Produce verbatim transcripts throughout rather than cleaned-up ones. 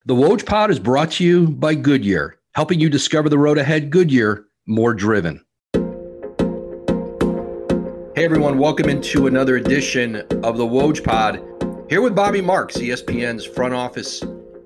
The Woj Pod is brought to you by Goodyear, helping you discover the road ahead. Goodyear, more driven. Hey everyone, welcome into another edition of the Woj Pod. Here with Bobby Marks, E S P N's front office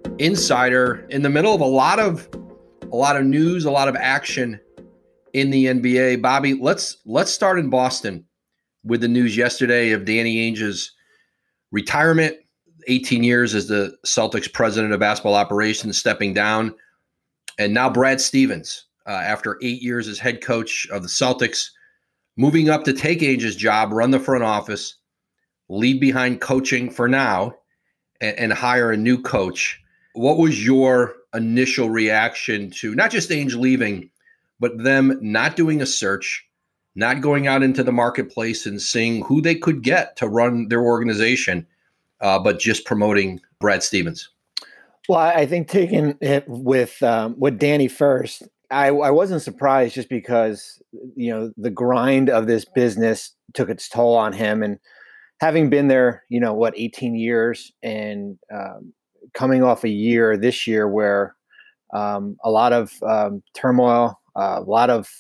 insider, in the middle of a lot of a lot of news, a lot of action in the N B A. Bobby, let's let's start in Boston with the news yesterday of Danny Ainge's retirement. eighteen years as the Celtics president of basketball operations, stepping down. And now Brad Stevens, uh, after eight years as head coach of the Celtics, moving up to take Ainge's job, run the front office, leave behind coaching for now, and, and hire a new coach. What was your initial reaction to not just Ainge leaving, but them not doing a search, not going out into the marketplace and seeing who they could get to run their organization, Uh, but just promoting Brad Stevens? Well, I think taking it with um, with Danny first, I, I wasn't surprised just because, you know, the grind of this business took its toll on him. And having been there, you know, what, eighteen years and um, coming off a year this year where um, a lot of um, turmoil, uh, a lot of,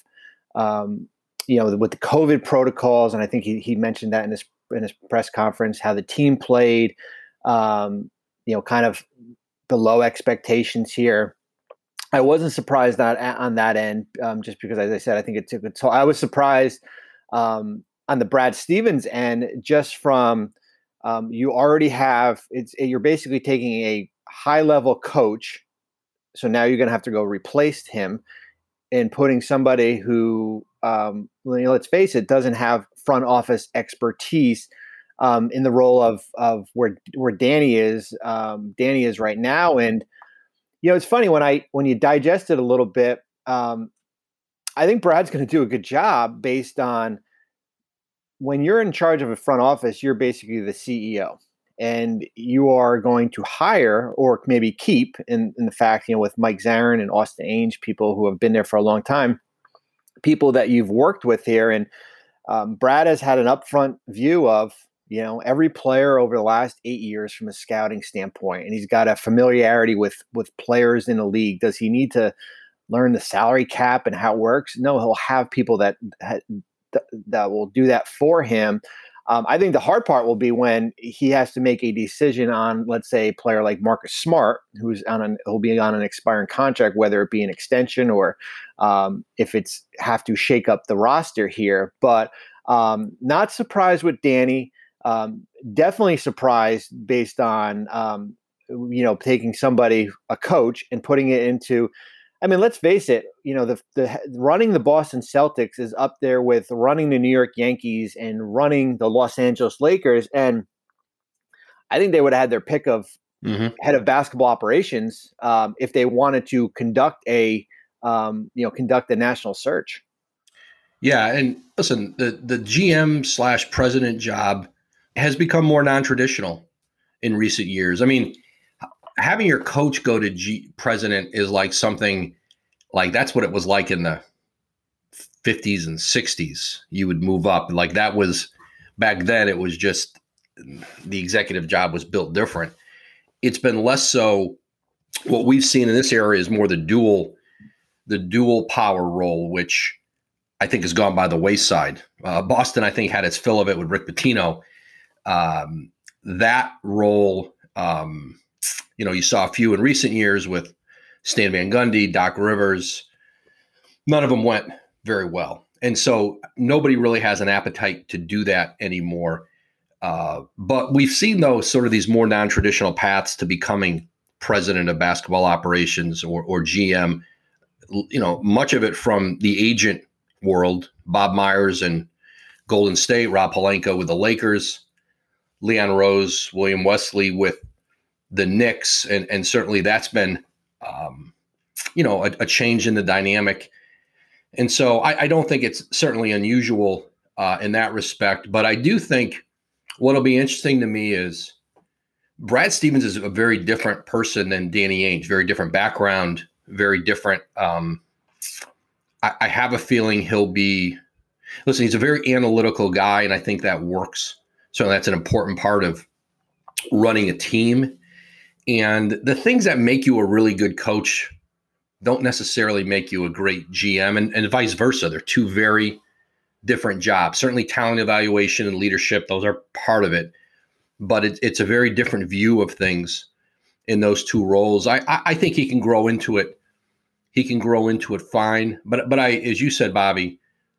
um, you know, with the COVID protocols. And I think he, he mentioned that in his in his press conference, how the team played, um, you know, kind of below expectations here. I wasn't surprised that on that end, um, just because, as I said, I think it took a toll. I was surprised um, on the Brad Stevens end, just from um, you already have, it's you're basically taking a high level coach. So now you're going to have to go replace him and putting somebody who, um, you know, let's face it, doesn't have front office expertise um, in the role of of where where Danny is. Um, Danny is right now, and you know, it's funny when I when you digest it a little bit. Um, I think Brad's going to do a good job based on when you're in charge of a front office, you're basically the C E O, and you are going to hire or maybe keep. In, in the fact, you know, with Mike Zarin and Austin Ainge, people who have been there for a long time, people that you've worked with here. And um, Brad has had an upfront view of, you know, every player over the last eight years from a scouting standpoint. And he's got a familiarity with, with players in the league. Does he need to learn the salary cap and how it works? No, he'll have people that, that will do that for him. Um, I think the hard part will be when he has to make a decision on, let's say, a player like Marcus Smart, who's on an, who'll be on an expiring contract, whether it be an extension or um, if it's have to shake up the roster here. But um, not surprised with Danny. Um, definitely surprised based on um, you know, taking somebody, a coach, and putting it into. I mean, let's face it, you know, the, the running the Boston Celtics is up there with running the New York Yankees and running the Los Angeles Lakers. And I think they would have had their pick of mm-hmm. head of basketball operations um, if they wanted to conduct a, um, you know, conduct a national search. Yeah. And listen, the, the G M slash president job has become more non-traditional in recent years. I mean, having your coach go to G president is like something like that's what it was like in the fifties and sixties. You would move up like that was back then. It was just the executive job was built different. It's been less so. What we've seen in this area is more the dual, the dual power role, which I think has gone by the wayside. Uh, Boston, I think, had its fill of it with Rick Pitino. Um, that role, um, You know, you saw a few in recent years with Stan Van Gundy, Doc Rivers. None of them went very well. And so nobody really has an appetite to do that anymore. Uh, but we've seen, though, sort of these more non-traditional paths to becoming president of basketball operations or, or G M, you know, much of it from the agent world, Bob Myers and Golden State, Rob Pelinka with the Lakers, Leon Rose, William Wesley with the Knicks, and and certainly that's been, um, you know, a, a change in the dynamic. And so I, I don't think it's certainly unusual uh, in that respect. But I do think what'll be interesting to me is Brad Stevens is a very different person than Danny Ainge, very different background, very different. Um, I, I have a feeling he'll be, listen, he's a very analytical guy, and I think that works. So that's an important part of running a team. And the things that make you a really good coach don't necessarily make you a great G M, and, and vice versa. They're two very different jobs. Certainly talent evaluation and leadership, those are part of it, but it, it's a very different view of things in those two roles. I, I, I think he can grow into it. He can grow into it fine. But but I, as you said, Bobby,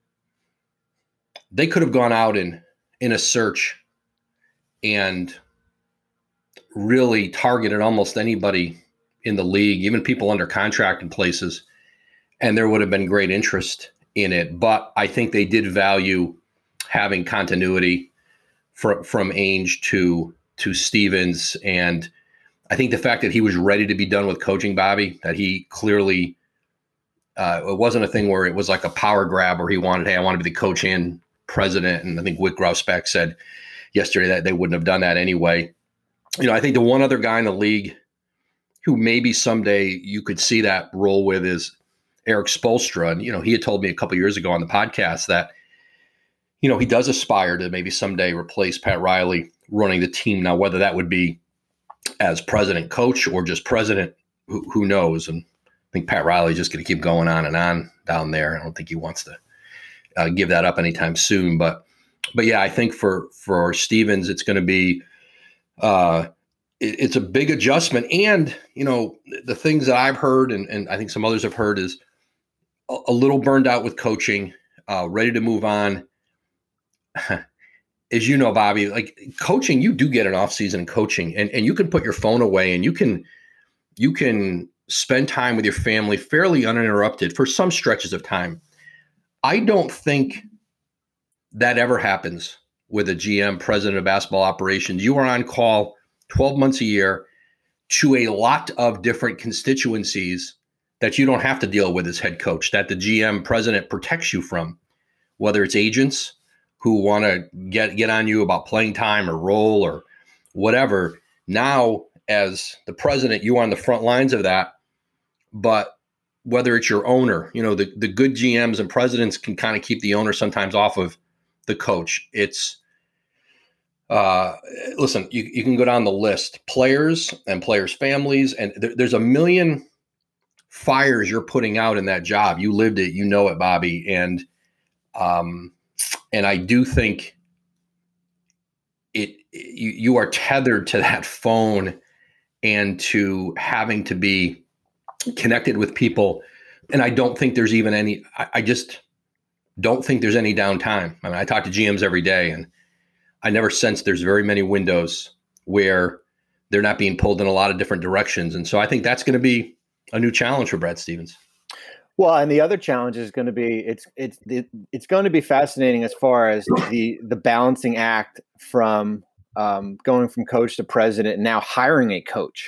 they could have gone out in in a search and really targeted almost anybody in the league, even people under contract in places, and there would have been great interest in it. But I think they did value having continuity from from Ainge to to Stevens, and I think the fact that he was ready to be done with coaching, Bobby, that he clearly uh, it wasn't a thing where it was like a power grab where he wanted, hey, I want to be the coach and president. And I think Wyc Grousbeck said yesterday that they wouldn't have done that anyway. You know, I think the one other guy in the league who maybe someday you could see that role with is Eric Spoelstra. And, you know, he had told me a couple of years ago on the podcast that, you know, he does aspire to maybe someday replace Pat Riley running the team. Now, whether that would be as president coach or just president, who, who knows? And I think Pat Riley's just going to keep going on and on down there. I don't think he wants to uh, give that up anytime soon. But, but yeah, I think for, for Stevens, it's going to be, uh, it, it's a big adjustment. And, you know, the things that I've heard, and, and I think some others have heard, is a, a little burned out with coaching, uh, ready to move on. As you know, Bobby, like coaching, you do get an off season coaching, and, and you can put your phone away and you can, you can spend time with your family fairly uninterrupted for some stretches of time. I don't think that ever happens with a G M, president of basketball operations. You are on call twelve months a year to a lot of different constituencies that you don't have to deal with as head coach, that the G M president protects you from, whether it's agents who want to get, get on you about playing time or role or whatever. Now, as the president, you're on the front lines of that. But whether it's your owner, you know, the, the good G Ms and presidents can kind of keep the owner sometimes off of the coach. It's, uh, listen, you, you can go down the list, players and players' families, and there, there's a million fires you're putting out in that job. You lived it, you know it, Bobby. And, um, and I do think it, you, you are tethered to that phone and to having to be connected with people. And I don't think there's even any, I, I just don't think there's any downtime. I mean, I talk to G Ms every day, and I never sense there's very many windows where they're not being pulled in a lot of different directions. And so I think that's going to be a new challenge for Brad Stevens. Well, and the other challenge is going to be, it's, it's, it, it's going to be fascinating as far as the, the balancing act from um, going from coach to president and now hiring a coach.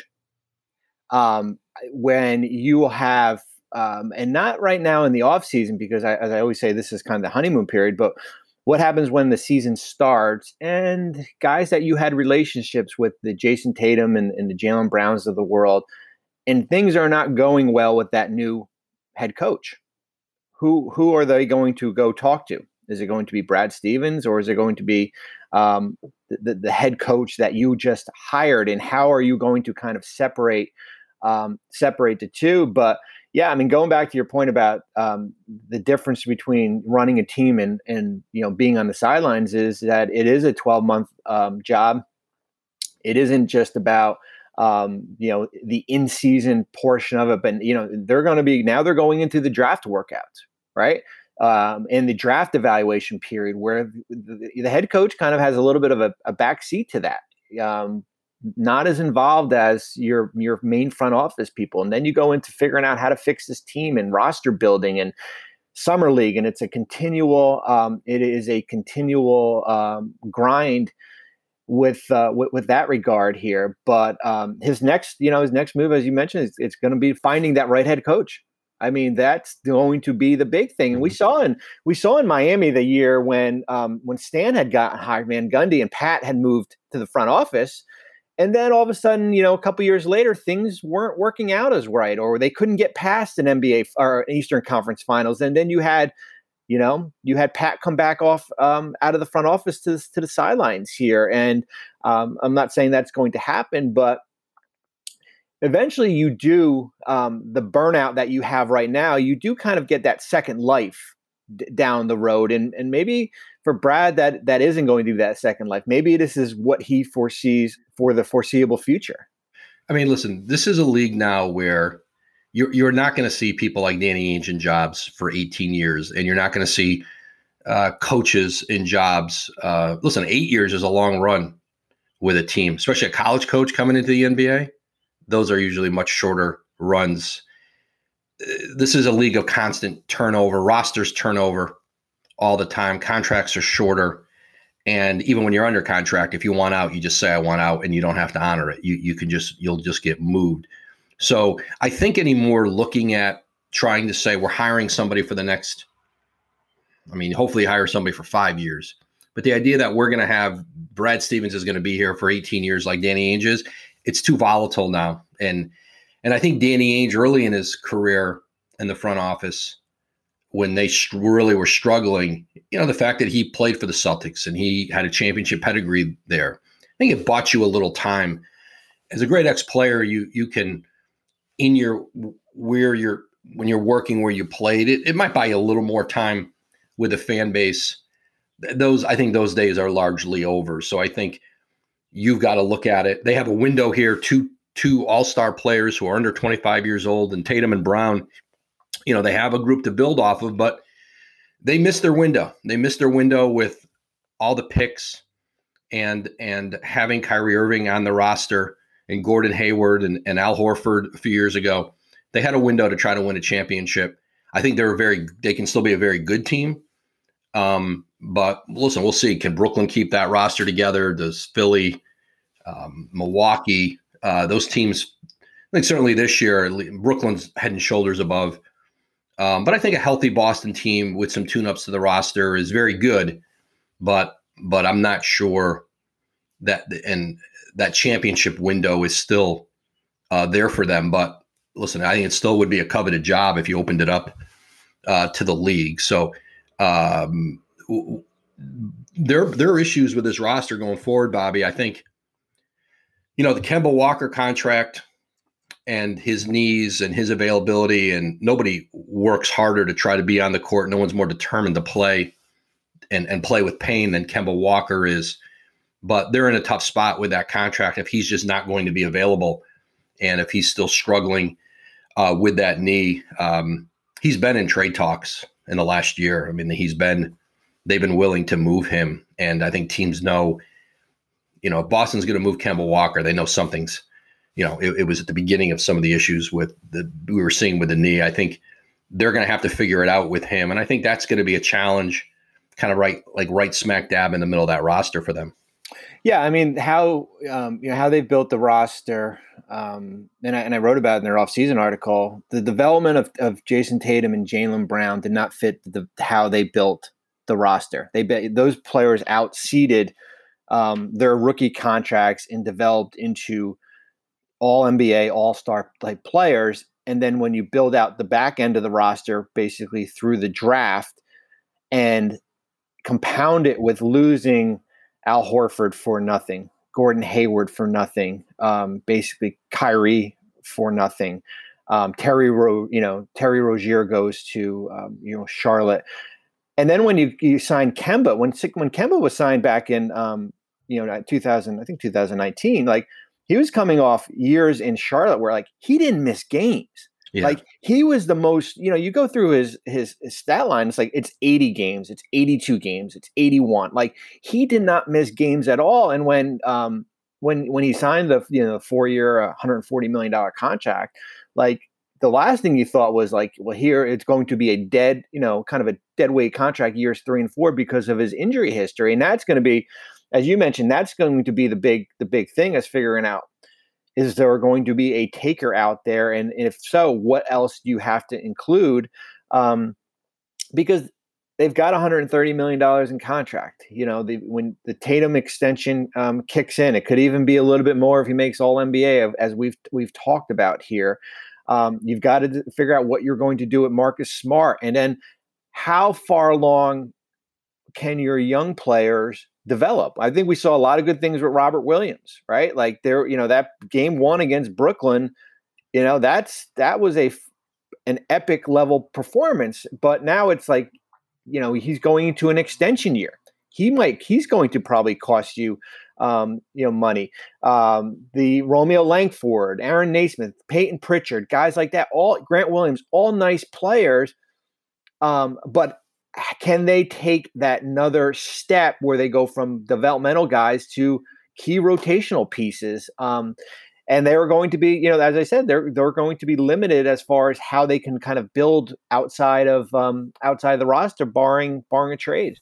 Um, when you have, um, and not right now in the off season, because I, as I always say, this is kind of the honeymoon period, but what happens when the season starts and guys that you had relationships with, the Jason Tatum and, and the Jaylen Browns of the world, and things are not going well with that new head coach, who, who are they going to go talk to? Is it going to be Brad Stevens, or is it going to be um, the, the head coach that you just hired? And how are you going to kind of separate Um, separate the two? But yeah, I mean, going back to your point about um, the difference between running a team and, and, you know, being on the sidelines is that it is a twelve month um, job. It isn't just about, um, you know, the in-season portion of it, but, you know, they're going to be, now they're going into the draft workouts, right? Um, and the draft evaluation period where the, the head coach kind of has a little bit of a, a back seat to that. Um, not as involved as your your main front office people. And then you go into figuring out how to fix this team and roster building and summer league. And it's a continual, um, it is a continual um, grind with, uh, with, with that regard here. But um, his next, you know, his next move, as you mentioned, is it's going to be finding that right head coach. I mean, that's going to be the big thing. And we saw in, we saw in Miami the year when, um, when Stan had gotten hired, Van Gundy, and Pat had moved to the front office. And then all of a sudden, you know, a couple years later, things weren't working out as right, or they couldn't get past an N B A or an Eastern Conference Finals. And then you had, you know, you had Pat come back off um, out of the front office to, to the sidelines here. And um, I'm not saying that's going to happen, but eventually you do um, the burnout that you have right now, you do kind of get that second life d- down the road. And and maybe for Brad, that that isn't going to be that second life. Maybe this is what he foresees for the foreseeable future. I mean, listen, this is a league now where you're you're not going to see people like Danny Ainge in jobs for eighteen years, and you're not going to see uh, coaches in jobs. Uh, listen, eight years is a long run with a team, especially a college coach coming into the N B A. Those are usually much shorter runs. This is a league of constant turnover, rosters turnover all the time. Contracts are shorter. And even when you're under contract, if you want out, you just say, I want out, and you don't have to honor it. You you can just, you'll just get moved. So I think anymore looking at trying to say we're hiring somebody for the next, I mean, hopefully hire somebody for five years. But the idea that we're going to have Brad Stevens is going to be here for eighteen years like Danny Ainge is, it's too volatile now. And and I think Danny Ainge early in his career in the front office, when they really were struggling, you know, the fact that he played for the Celtics and he had a championship pedigree there, I think it bought you a little time. As a great ex-player, you you can, in your, where you're, when you're working where you played, it, it might buy you a little more time with the fan base. Those, I think those days are largely over. So I think you've got to look at it. They have a window here, two two all-star players who are under twenty-five years old, and Tatum and Brown. You know, they have a group to build off of, but they missed their window. They missed their window with all the picks and and having Kyrie Irving on the roster and Gordon Hayward and, and Al Horford a few years ago. They had a window to try to win a championship. I think they're a very, they can still be a very good team. Um, but listen, we'll see. Can Brooklyn keep that roster together? Does Philly, um, Milwaukee, uh, those teams, I think certainly this year, Brooklyn's head and shoulders above. Um, but I think a healthy Boston team with some tune-ups to the roster is very good, but but I'm not sure that and that championship window is still uh, there for them. But listen, I think it still would be a coveted job if you opened it up uh, to the league. So um, there there are issues with this roster going forward, Bobby. I think you know the Kemba Walker contract and his knees and his availability, and nobody works harder to try to be on the court. No one's more determined to play and, and play with pain than Kemba Walker is. But they're in a tough spot with that contract if he's just not going to be available. And if he's still struggling uh, with that knee, um, he's been in trade talks in the last year. I mean, he's been, they've been willing to move him. And I think teams know, you know, if Boston's going to move Kemba Walker, they know something's, you know, it, it was at the beginning of some of the issues with the we were seeing with the knee. I think they're going to have to figure it out with him, and I think that's going to be a challenge, kind of right like right smack dab in the middle of that roster for them. Yeah, I mean how um, you know how they built the roster, um, and I and I wrote about it in their offseason article. The development of, of Jason Tatum and Jaylen Brown did not fit the how they built the roster. They those players outseeded um, their rookie contracts and developed into all N B A, all-star type players. And then when you build out the back end of the roster, basically through the draft, and compound it with losing Al Horford for nothing, Gordon Hayward for nothing, um, basically Kyrie for nothing. Um, Terry, Ro- you know, Terry Rozier goes to um, you know Charlotte, and then when you you sign Kemba, when when Kemba was signed back in um, you know two thousand, I think two thousand nineteen, like. He was coming off years in Charlotte where like he didn't miss games. Yeah. Like he was the most, you know, you go through his, his his stat line, it's like it's eighty games, it's eighty-two games, it's eighty-one. Like he did not miss games at all. And when um when when he signed the you know four year one hundred forty million dollars contract, like the last thing you thought was like, well, here it's going to be a dead, you know, kind of a dead weight contract years three and four because of his injury history. And that's going to be, as you mentioned, that's going to be the big the big thing is figuring out, is there going to be a taker out there? And if so, what else do you have to include? Um, because they've got one hundred thirty million dollars in contract. You know, the, when the Tatum extension um, kicks in, it could even be a little bit more if he makes all N B A, as we've we've talked about here. Um, you've got to figure out what you're going to do with Marcus Smart. And then how far along can your young players develop. I think we saw a lot of good things with Robert Williams, right? Like there, you know, that game one against Brooklyn, you know, that's that was a an epic level performance. But now it's like, you know, he's going into an extension year. He might he's going to probably cost you, um, you know, money. Um, the Romeo Langford, Aaron Naismith, Peyton Pritchard, guys like that, all Grant Williams, all nice players. Um, but can they take that another step where they go from developmental guys to key rotational pieces? Um, and they are going to be, you know, as I said, they're they're going to be limited as far as how they can kind of build outside of um, outside of the roster, barring barring a trade.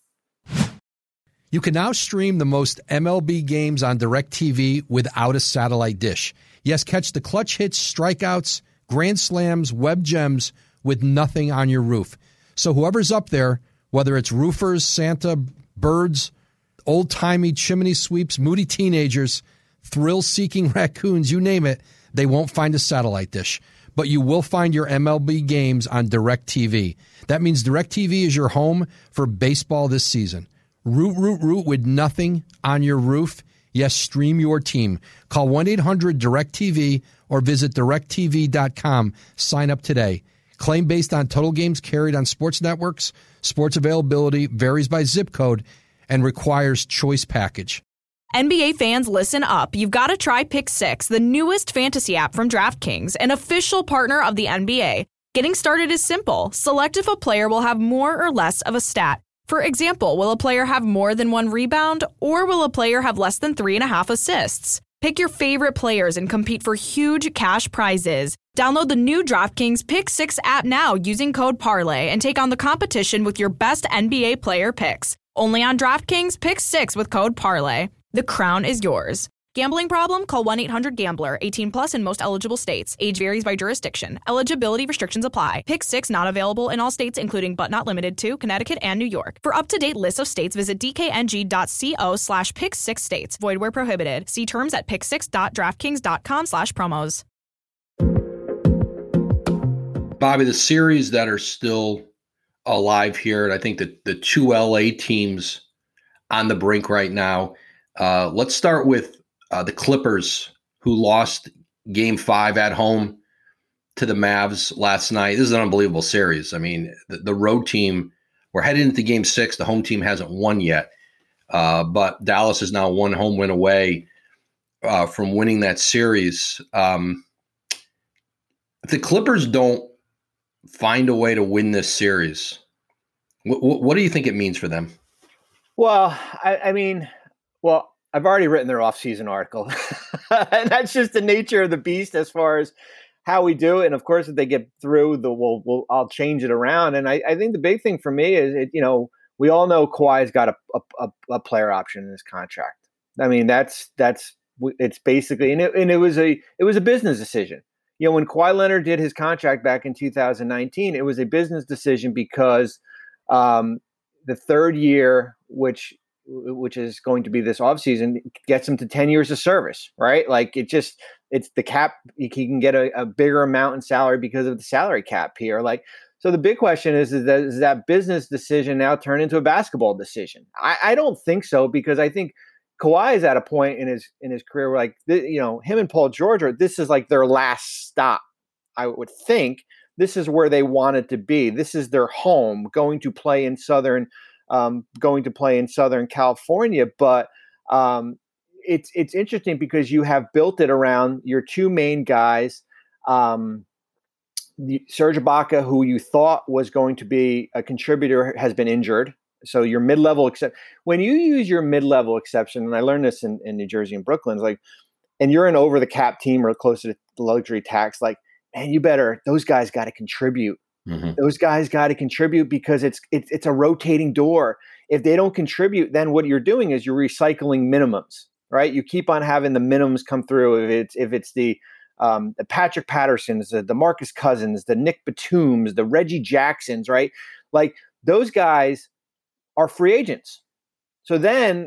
You can now stream the most M L B games on DirecTV without a satellite dish. Yes, catch the clutch hits, strikeouts, grand slams, web gems with nothing on your roof. So whoever's up there, whether it's roofers, Santa, birds, old-timey chimney sweeps, moody teenagers, thrill-seeking raccoons, you name it, they won't find a satellite dish. But you will find your M L B games on DirecTV. That means DirecTV is your home for baseball this season. Root, root, root with nothing on your roof. Yes, stream your team. Call one eight hundred direct T V or visit direct T V dot com. Sign up today. Claim based on total games carried on sports networks. Sports availability varies by zip code and requires choice package. N B A fans, listen up. You've got to try Pick Six, the newest fantasy app from DraftKings, an official partner of the N B A. Getting started is simple. Select if a player will have more or less of a stat. For example, will a player have more than one rebound, or will a player have less than three and a half assists? Pick your favorite players and compete for huge cash prizes. Download the new DraftKings Pick Six app now using code Parlay and take on the competition with your best N B A player picks. Only on DraftKings Pick Six with code Parlay. The crown is yours. Gambling problem? Call one eight hundred gambler. eighteen plus in most eligible states. Age varies by jurisdiction. Eligibility restrictions apply. Pick Six not available in all states, including but not limited to Connecticut and New York. For up-to-date lists of states, visit dkng.co slash pick six states. Void where prohibited. See terms at pick six dot draftkings dot com slash promos. Bobby, the series that are still alive here, and I think that the two L A teams on the brink right now. Uh, let's start with uh, the Clippers, who lost game five at home to the Mavs last night. This is an unbelievable series. I mean, the, the road team, we're headed into game six. The home team hasn't won yet, uh, but Dallas is now one home win away uh, from winning that series. Um, if the Clippers don't find a way to win this series, what, what do you think it means for them? Well, I, I mean, well, I've already written their off-season article, and that's just the nature of the beast as far as how we do it. And of course, if they get through, the we'll, we'll I'll change it around. And I, I think the big thing for me is, it, you know, we all know Kawhi's got a, a, a player option in his contract. I mean, that's that's it's basically, and it, and it was a it was a business decision. You know, when Kawhi Leonard did his contract back in two thousand nineteen, it was a business decision because um, the third year, which which is going to be this offseason, gets him to ten years of service, right? Like it just, it's the cap. He can get a, a bigger amount in salary because of the salary cap here. Like, so the big question is, is that, is that business decision now turn into a basketball decision? I, I don't think so, because I think Kawhi is at a point in his, in his career where, like, you know, him and Paul George are, this is like their last stop. I would think this is where they wanted to be. This is their home, going to play in Southern Um, going to play in Southern California. But um, it's it's interesting because you have built it around your two main guys, um, Serge Ibaka, who you thought was going to be a contributor, has been injured. So your mid-level except when you use your mid-level exception, and I learned this in, in New Jersey and Brooklyn, it's like, and you're an over-the-cap team or closer to the luxury tax, like, man, you better, those guys got to contribute. Mm-hmm. Those guys got to contribute because it's, it's it's a rotating door. If they don't contribute, then what you're doing is you're recycling minimums, right? You keep on having the minimums come through. If it's if it's the um, the Patrick Pattersons, the DeMarcus Cousins, the Nick Batums, the Reggie Jacksons, right? Like those guys are free agents. So then,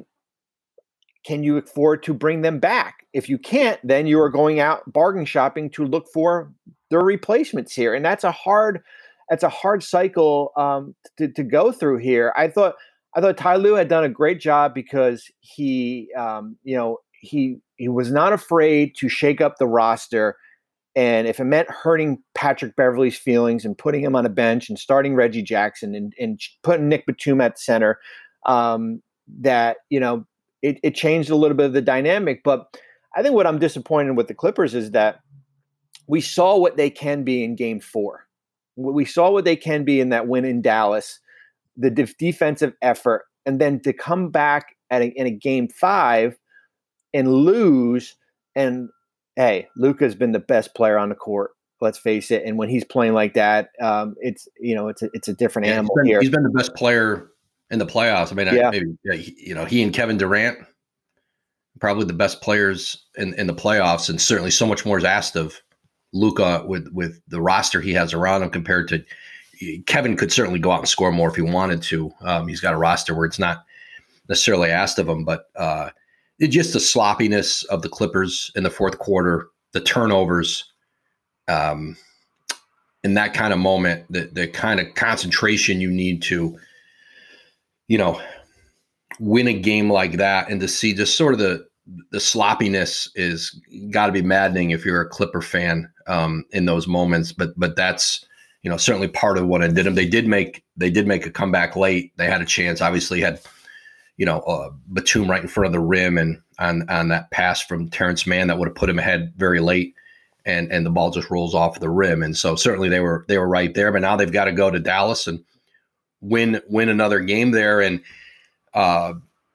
can you afford to bring them back? If you can't, then you are going out bargain shopping to look for their replacements here, and that's a hard. That's a hard cycle um, to, to go through here. I thought I thought Ty Lue had done a great job because he, um, you know, he he was not afraid to shake up the roster. And if it meant hurting Patrick Beverley's feelings and putting him on a bench and starting Reggie Jackson and, and putting Nick Batum at center, um, that, you know, it, it changed a little bit of the dynamic. But I think what I'm disappointed with the Clippers is that we saw what they can be in game four. We saw what they can be in that win in Dallas, the de- defensive effort, and then to come back at a, in a game five and lose. And hey, Luka's been the best player on the court. Let's face it. And when he's playing like that, um, it's you know it's a, it's a different yeah, animal he's been, here. He's been the best player in the playoffs. I mean, yeah. I, maybe yeah, he, you know he and Kevin Durant, probably the best players in, in the playoffs, and certainly so much more is asked of Luka with with the roster he has around him compared to Kevin. Could certainly go out and score more if he wanted to. Um, he's got a roster where it's not necessarily asked of him, but uh, it just the sloppiness of the Clippers in the fourth quarter, the turnovers, um, in that kind of moment, the the kind of concentration you need to, you know, win a game like that, and to see just sort of the the sloppiness is got to be maddening if you're a Clipper fan um, in those moments. But but that's you know certainly part of what ended them. They did make they did make a comeback late. They had a chance. Obviously had you know uh, Batum right in front of the rim, and on on that pass from Terrence Mann that would have put him ahead very late, and and the ball just rolls off the rim. And so certainly they were they were right there. But now they've got to go to Dallas and win win another game there. And uh,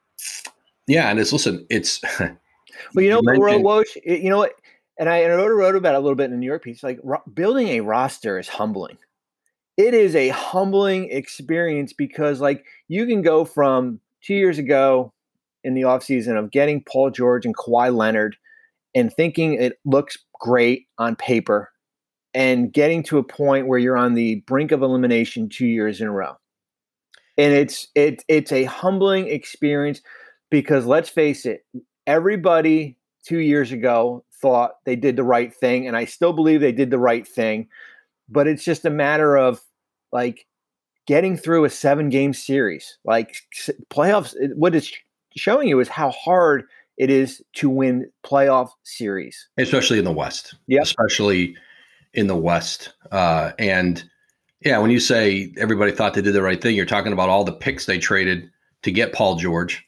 yeah, and it's listen, it's well, you know, you, mentioned, Woj, you know what, and I, and I wrote, wrote about it a little bit in the New York piece. Like ro- building a roster is humbling. It is a humbling experience because, like, you can go from two years ago in the offseason of getting Paul George and Kawhi Leonard and thinking it looks great on paper, and getting to a point where you're on the brink of elimination two years in a row. And it's it, it's a humbling experience because, let's face it, everybody two years ago thought they did the right thing, and I still believe they did the right thing. But it's just a matter of, like, getting through a seven-game series. Like, playoffs, what it's showing you is how hard it is to win playoff series. Especially in the West. Yeah. Especially in the West. Uh, and, yeah, when you say everybody thought they did the right thing, you're talking about all the picks they traded to get Paul George.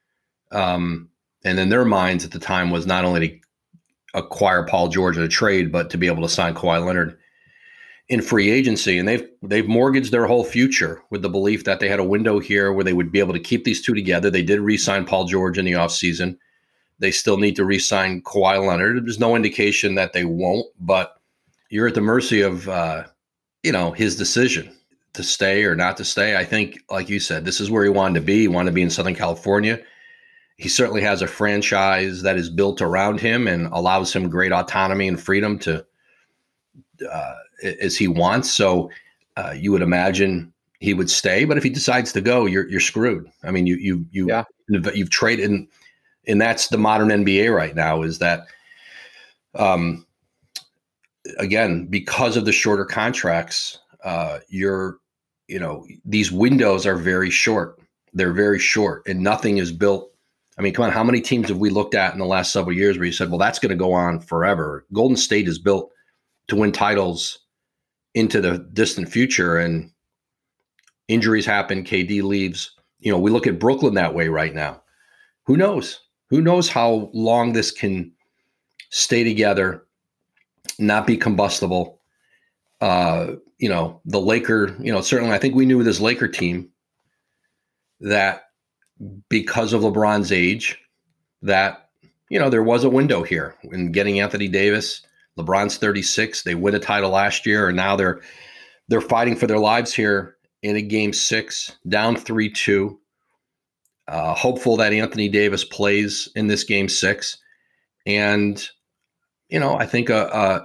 Um, and in their minds at the time was not only to acquire Paul George in a trade, but to be able to sign Kawhi Leonard in free agency. And they've they've mortgaged their whole future with the belief that they had a window here where they would be able to keep these two together. They did re-sign Paul George in the offseason. They still need to re-sign Kawhi Leonard. There's no indication that they won't, but you're at the mercy of uh, you know, his decision to stay or not to stay. I think, like you said, this is where he wanted to be. He wanted to be in Southern California. He certainly has a franchise that is built around him and allows him great autonomy and freedom to uh, as he wants. So uh, you would imagine he would stay. But if he decides to go, you're you're screwed. I mean, you you you yeah. you've traded, and, and that's the modern N B A right now. Is that um, again, because of the shorter contracts, uh, you're you know these windows are very short. They're very short, and nothing is built. I mean, come on, how many teams have we looked at in the last several years where you said, well, that's going to go on forever? Golden State is built to win titles into the distant future, and injuries happen. K D leaves. You know, we look at Brooklyn that way right now. Who knows? Who knows how long this can stay together, not be combustible? Uh, you know, the Laker, you know, certainly I think we knew with this Laker team that because of LeBron's age, that, you know, there was a window here in getting Anthony Davis. LeBron's thirty-six. They win a title last year, and now they're they're fighting for their lives here in a game six, down three two. Uh, hopeful that Anthony Davis plays in this game six. And, you know, I think a, a,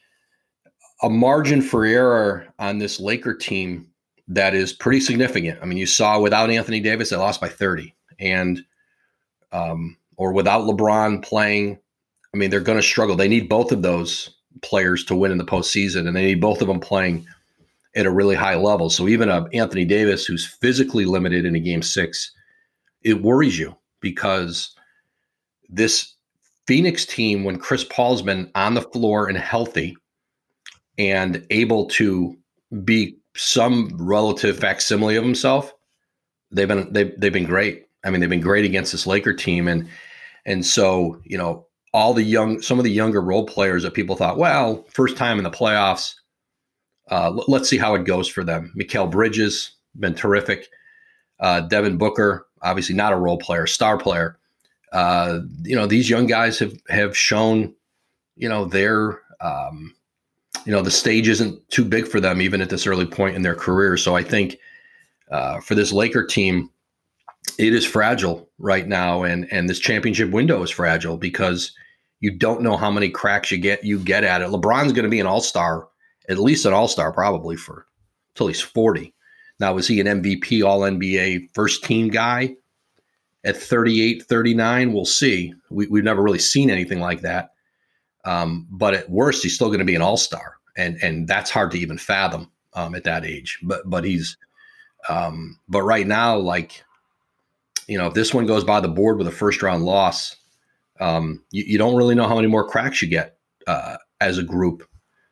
a margin for error on this Laker team that is pretty significant. I mean, you saw without Anthony Davis, they lost by thirty, and um, or without LeBron playing, I mean, they're going to struggle. They need both of those players to win in the postseason, and they need both of them playing at a really high level. So even uh, Anthony Davis, who's physically limited in a game six, it worries you because this Phoenix team, when Chris Paul's been on the floor and healthy and able to be some relative facsimile of himself, they've been they've they've been great. I mean, they've been great against this Laker team, and and so you know all the young, some of the younger role players that people thought, well, first time in the playoffs, uh, l- let's see how it goes for them. Mikal Bridges been terrific. Uh, Devin Booker, obviously not a role player, star player. Uh, you know, these young guys have have shown, you know, their, um, you know, the stage isn't too big for them even at this early point in their career. So I think uh, for this Laker team, it is fragile right now, and and this championship window is fragile because you don't know how many cracks you get you get at it. LeBron's going to be an all-star, at least an all-star probably for until he's forty. Now, was he an M V P, all N B A, first team guy at thirty-eight, thirty-nine? We'll see. We, we've never really seen anything like that. Um, but at worst, he's still going to be an all-star, and and that's hard to even fathom um, at that age. But but he's um, but right now, like, you know, if this one goes by the board with a first-round loss, um, you, you don't really know how many more cracks you get uh, as a group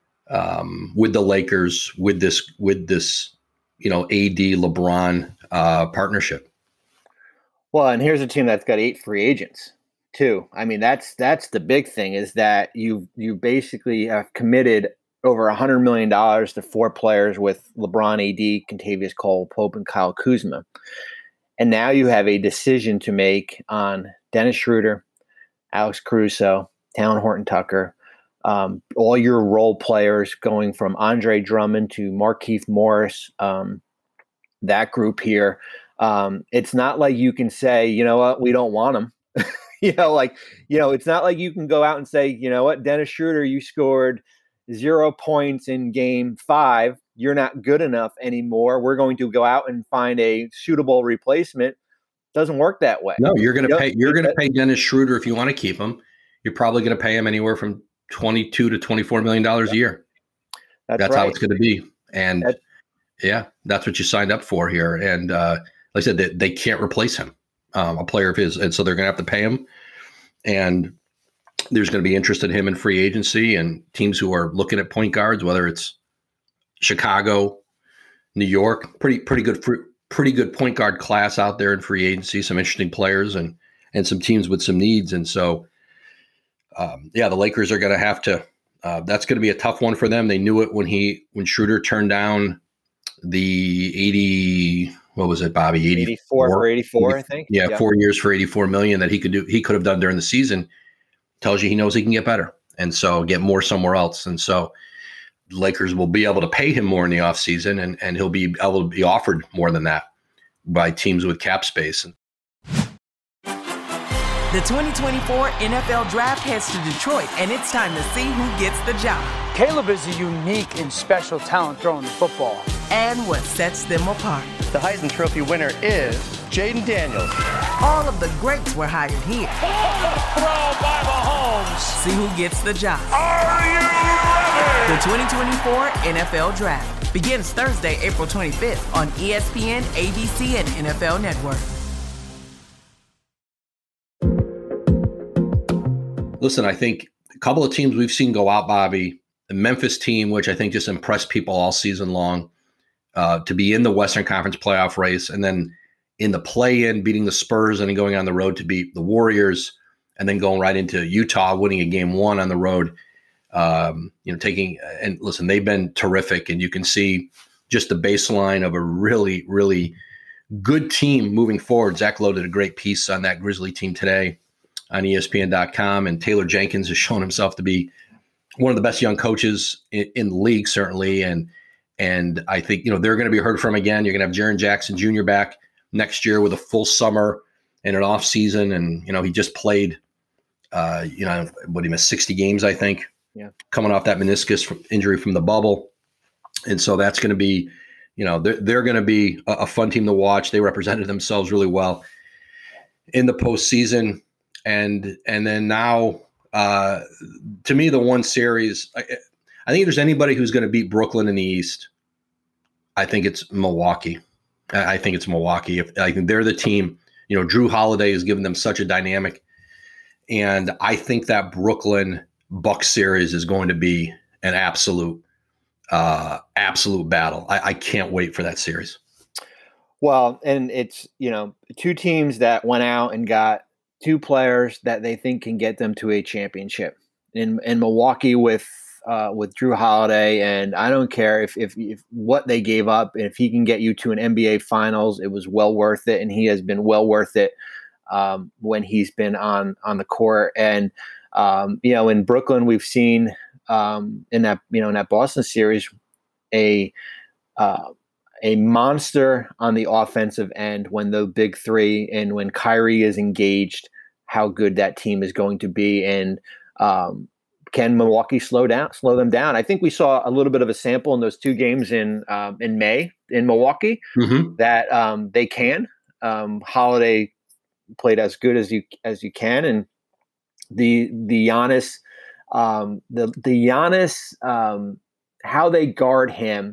um, with the Lakers, with this with this you know A D LeBron uh, partnership. Well, and here's a team that's got eight free agents too. I mean, that's that's the big thing is that you you basically have committed over a hundred million dollars to four players with LeBron, A D, Kentavious Cole, Pope, and Kyle Kuzma. And now you have a decision to make on Dennis Schroeder, Alex Caruso, Talen Horton-Tucker, um, all your role players going from Andre Drummond to Markieff Morris, um, that group here. Um, it's not like you can say, you know what, we don't want them. you know, like, you know, it's not like you can go out and say, you know what, Dennis Schroeder, you scored zero points in game five. You're not good enough anymore. We're going to go out and find a suitable replacement. Doesn't work that way. No, you're going to Yep. pay. You're going to pay Dennis Schroeder if you want to keep him. You're probably going to pay him anywhere from twenty-two to twenty-four million dollars yep. a year. That's, that's right. how it's going to be. And that's, yeah, that's what you signed up for here. And uh, like I said, they, they can't replace him, um, a player of his, and so they're going to have to pay him. And there's going to be interest in him in free agency, and teams who are looking at point guards, whether it's Chicago, New York, pretty pretty good pretty good point guard class out there in free agency. Some interesting players and and some teams with some needs. And so, um, yeah, the Lakers are going to have to. Uh, that's going to be a tough one for them. They knew it when he when Schroeder turned down the eighty. What was it, Bobby? eighty-four for eighty-four, I think. Yeah, yeah, four years for eighty-four million that he could do. He could have done during the season. Tells you he knows he can get better, and so get more somewhere else. And so Lakers will be able to pay him more in the offseason, and, and he'll be able to be offered more than that by teams with cap space. The twenty twenty-four N F L Draft heads to Detroit, and it's time to see who gets the job. Caleb is a unique and special talent throwing the football. And what sets them apart. The Heisman Trophy winner is Jaden Daniels. All of the greats were hired here. Throw by Mahomes. See who gets the job. Are you ready? The twenty twenty-four N F L Draft begins Thursday, April twenty-fifth on E S P N, A B C, and N F L Network. Listen, I think a couple of teams we've seen go out, Bobby, the Memphis team, which I think just impressed people all season long, uh, to be in the Western Conference playoff race, and then in the play-in, beating the Spurs, and then going on the road to beat the Warriors, and then going right into Utah, winning a game one on the road. Um, you know, taking and listen, they've been terrific, and you can see just the baseline of a really, really good team moving forward. Zach Lowe did a great piece on that Grizzly team today on E S P N dot com, and Taylor Jenkins has shown himself to be one of the best young coaches in, in the league, certainly. And and I think, you know, they're going to be heard from again. You're going to have Jaren Jackson Junior back next year with a full summer and an off season. And, you know, he just played, uh, you know, what, he missed sixty games, I think, yeah, coming off that meniscus from, injury from the bubble. And so that's going to be, you know, they're, they're going to be a, a fun team to watch. They represented themselves really well in the postseason. And and then now, uh, to me, the one series, I, I think if there's anybody who's going to beat Brooklyn in the East, I think it's Milwaukee. I think it's Milwaukee. If I think they're the team, you know, Drew Holiday has given them such a dynamic. And I think that Brooklyn Bucks series is going to be an absolute, uh, absolute battle. I, I can't wait for that series. Well, and it's, you know, two teams that went out and got two players that they think can get them to a championship. In in Milwaukee with uh, with Drew Holiday, and I don't care if, if if what they gave up, and if he can get you to an N B A Finals, it was well worth it, and he has been well worth it um, when he's been on on the court. And um, you know, in Brooklyn, we've seen um, in that you know in that Boston series a uh, a monster on the offensive end when the big three and when Kyrie is engaged, how good that team is going to be. And um, can Milwaukee slow down, slow them down? I think we saw a little bit of a sample in those two games in um, in May in Milwaukee mm-hmm. that um, they can. Um, Holiday played as good as you as you can, and the the Giannis um, the the Giannis um, how they guard him.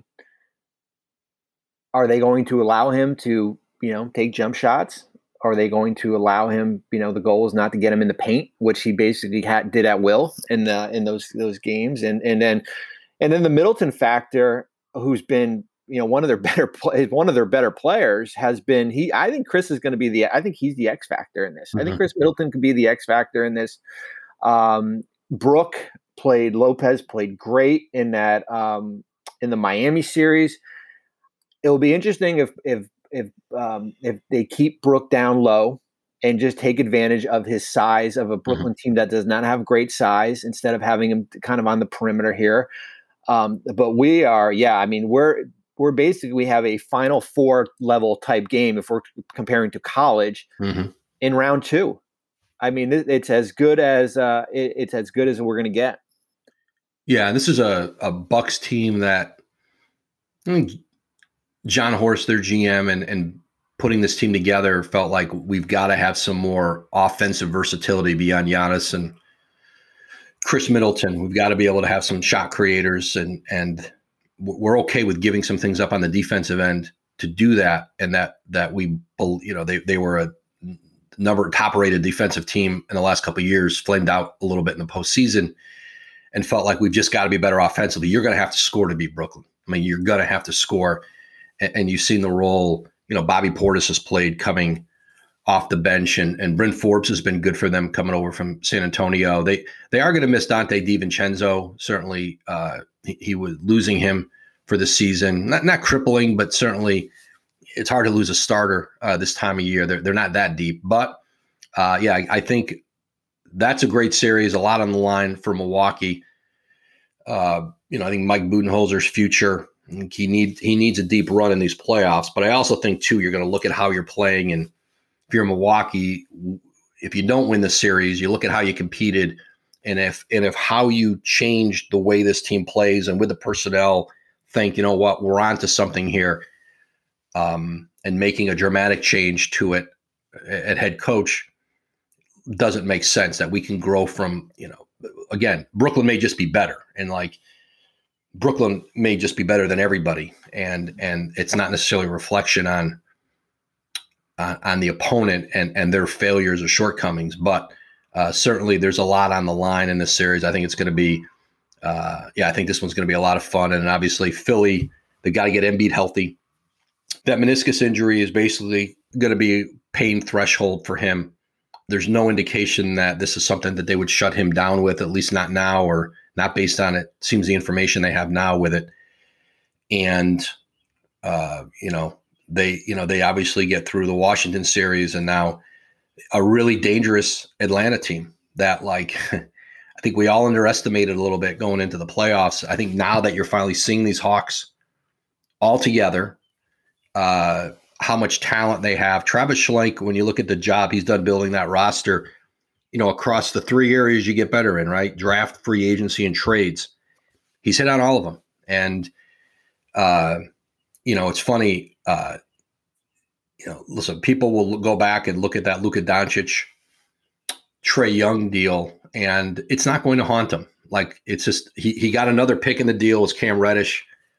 Are they going to allow him to, you know, take jump shots? Are they going to allow him, you know, the goal is not to get him in the paint, which he basically had, did at will in the in those those games. And and then and then the Middleton factor, who's been, you know, one of their better play, one of their better players has been he. I think Chris is going to be the. I think he's the X factor in this. Mm-hmm. I think Chris Middleton could be the X factor in this. Um, Brooke played Lopez played great in that um, in the Miami series. It will be interesting if if if um, if they keep Brook down low and just take advantage of his size of a Brooklyn mm-hmm. team that does not have great size instead of having him kind of on the perimeter here. Um, but we are, yeah, I mean, we're we're basically we have a Final Four level type game if we're comparing to college mm-hmm. in round two. I mean, it, it's as good as uh, it, it's as good as we're going to get. Yeah, this is a a Bucks team that. I mean, John Horst, their G M, and, and putting this team together felt like we've got to have some more offensive versatility beyond Giannis and Chris Middleton. We've got to be able to have some shot creators, and and we're okay with giving some things up on the defensive end to do that. And that that we, you know, they they were a number top rated defensive team in the last couple of years, flamed out a little bit in the postseason, and felt like we've just got to be better offensively. You're going to have to score to beat Brooklyn. I mean, you're going to have to score. And you've seen the role, you know, Bobby Portis has played coming off the bench, and, and Bryn Forbes has been good for them coming over from San Antonio. They they are going to miss Dante DiVincenzo. Certainly, uh, he, he was losing him for the season. Not not crippling, but certainly it's hard to lose a starter uh, this time of year. They're, they're not that deep. But, uh, yeah, I, I think that's a great series, a lot on the line for Milwaukee. Uh, you know, I think Mike Budenholzer's future – I think he needs he needs a deep run in these playoffs, but I also think too you're going to look at how you're playing, and if you're Milwaukee, if you don't win the series, you look at how you competed, and if and if how you changed the way this team plays, and with the personnel, think you know what we're on to something here, um, and making a dramatic change to it at head coach doesn't make sense. That we can grow from, you know, again, Brooklyn may just be better, and like. Brooklyn may just be better than everybody, and and it's not necessarily a reflection on uh, on the opponent and and their failures or shortcomings, but uh, certainly there's a lot on the line in this series. I think it's going to be, uh, yeah, I think this one's going to be a lot of fun, and obviously Philly, they got to get Embiid healthy. That meniscus injury is basically going to be pain threshold for him. There's no indication that this is something that they would shut him down with, at least not now, or not based on it. Seems the information they have now with it. And, uh, you know, they, you know, they obviously get through the Washington series, and now a really dangerous Atlanta team that, like, I think we all underestimated a little bit going into the playoffs. I think now that you're finally seeing these Hawks all together, uh, how much talent they have. Travis Schlenk, when you look at the job he's done building that roster, you know, across the three areas you get better in, right? Draft, free agency, and trades. He's hit on all of them. And, uh, you know, it's funny, uh, you know, listen, people will go back and look at that Luka Doncic, Trae Young deal, and it's not going to haunt him. Like, it's just, he, he got another pick in the deal as Cam Reddish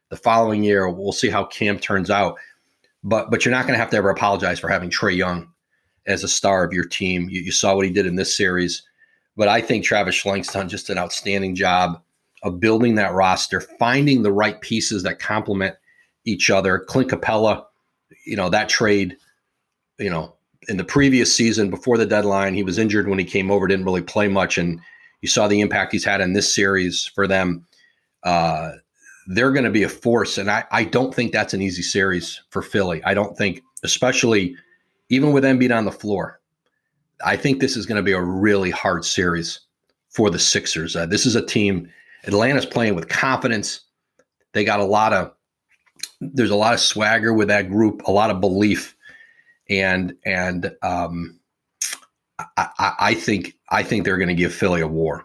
The following year, we'll see how Cam turns out. But but you're not going to have to ever apologize for having Trae Young as a star of your team. You, you saw what he did in this series. But I think Travis Schlenk's done just an outstanding job of building that roster, finding the right pieces that complement each other. Clint Capella, you know, that trade, you know, in the previous season before the deadline, he was injured when he came over, didn't really play much. And you saw the impact he's had in this series for them. Uh, they're going to be a force. And I, I don't think that's an easy series for Philly. I don't think, especially even with Embiid on the floor, I think this is going to be a really hard series for the Sixers. Uh, this is a team, Atlanta's playing with confidence. They got a lot of, there's a lot of swagger with that group, a lot of belief. And, and um, I, I, I think, I think they're going to give Philly a war.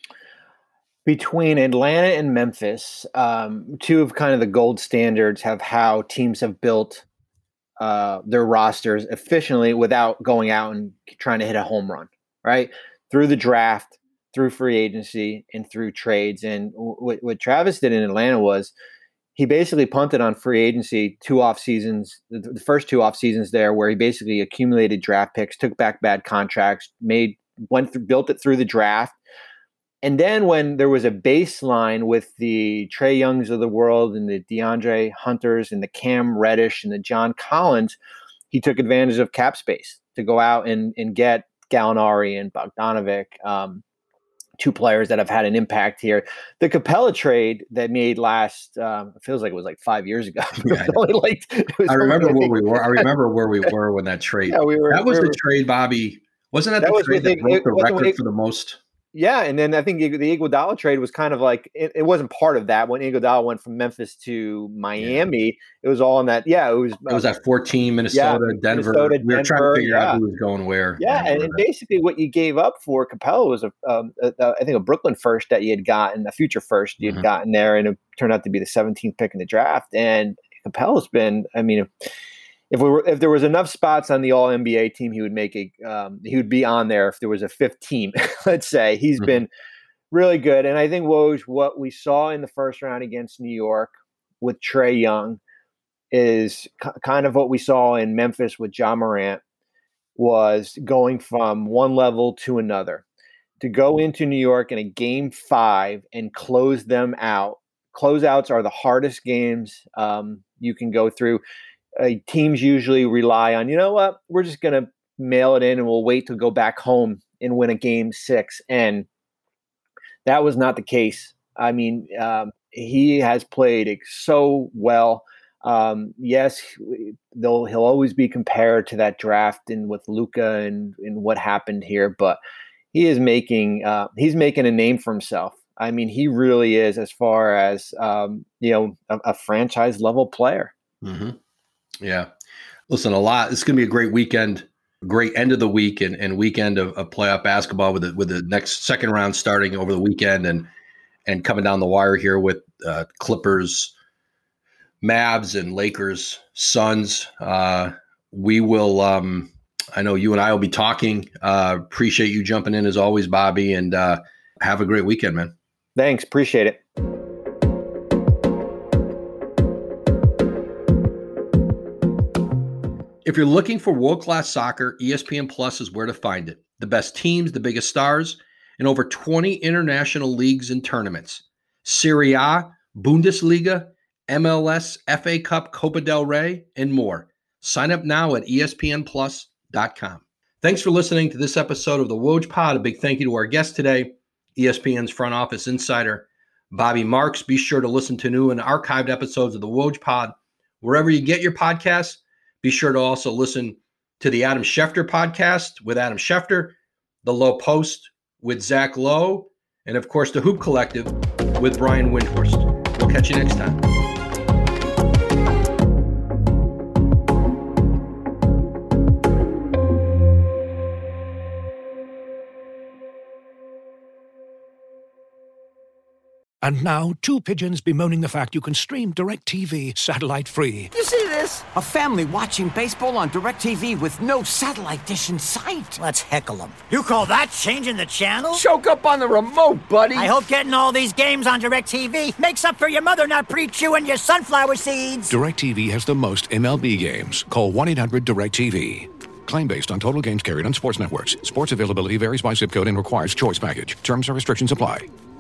Between Atlanta and Memphis, um, two of kind of the gold standards have how teams have built uh, their rosters efficiently without going out and trying to hit a home run, right? Through the draft, through free agency, and through trades. And what, what Travis did in Atlanta was he basically punted on free agency two off seasons, the first two off seasons there, where he basically accumulated draft picks, took back bad contracts, made went through, built it through the draft. And then when there was a baseline with the Trae Youngs of the world and the DeAndre Hunters and the Cam Reddish and the John Collins, he took advantage of cap space to go out and, and get Gallinari and Bogdanovic, um, two players that have had an impact here. The Capella trade that made last, um, it feels like it was like five years ago. Yeah, only like, I remember only, where we were. I remember where we were when that trade. Yeah, we were, that was we were, the trade, Bobby. Wasn't that, that the was trade that the, broke the record it, for the most? Yeah, and then I think the Iguodala trade was kind of like it, it wasn't part of that when Iguodala went from Memphis to Miami. Yeah. It was all in that. Yeah, it was. It was at fourteen, Minnesota, yeah, Denver. Minnesota, we were Denver, trying to figure yeah. out who was going where. Yeah, and, and basically what you gave up for Capella was a, um, a, a I think a Brooklyn first that you had gotten, a future first you had mm-hmm. gotten there, and it turned out to be the seventeenth pick in the draft. And Capella's been, I mean. If, If we were, if there was enough spots on the All N B A team, he would make a, um, he would be on there. If there was a fifth team, let's say, he's mm-hmm. been really good. And I think Woj, what we saw in the first round against New York with Trae Young is k- kind of what we saw in Memphis with Ja Morant, was going from one level to another. To go into New York in a game five and close them out. Closeouts are the hardest games um, you can go through. Uh, teams usually rely on, you know what, we're just going to mail it in and we'll wait to go back home and win a game six. And that was not the case. I mean, um, he has played so well. Um, yes, they'll, he'll always be compared to that draft and with Luka and, and what happened here, but he is making, uh, he's making a name for himself. I mean, he really is, as far as, um, you know, a, a franchise level player. Mm-hmm. Yeah. Listen, a lot. It's going to be a great weekend, great end of the week and, and weekend of, of playoff basketball with the, with the next second round starting over the weekend and, and coming down the wire here with uh, Clippers, Mavs and Lakers, Suns. Uh, we will, um, I know you and I will be talking. Uh, appreciate you jumping in as always, Bobby, and uh, have a great weekend, man. Thanks. Appreciate it. If you're looking for world-class soccer, E S P N Plus is where to find it. The best teams, the biggest stars, and over twenty international leagues and tournaments. Serie A, Bundesliga, M L S, F A Cup, Copa del Rey, and more. Sign up now at E S P N plus dot com. Thanks for listening to this episode of the Woj Pod. A big thank you to our guest today, E S P N's front office insider, Bobby Marks. Be sure to listen to new and archived episodes of the Woj Pod wherever you get your podcasts. Be sure to also listen to the Adam Schefter podcast with Adam Schefter, the Low Post with Zach Lowe, and of course the Hoop Collective with Brian Windhorst. We'll catch you next time. And now, two pigeons bemoaning the fact you can stream DirecTV satellite-free. You see this? A family watching baseball on DirecTV with no satellite dish in sight. Let's heckle them. You call that changing the channel? Choke up on the remote, buddy. I hope getting all these games on DirecTV makes up for your mother not pre-chewing your sunflower seeds. DirecTV has the most M L B games. Call one eight hundred direct T V. Claim based on total games carried on sports networks. Sports availability varies by zip code and requires choice package. Terms and restrictions apply.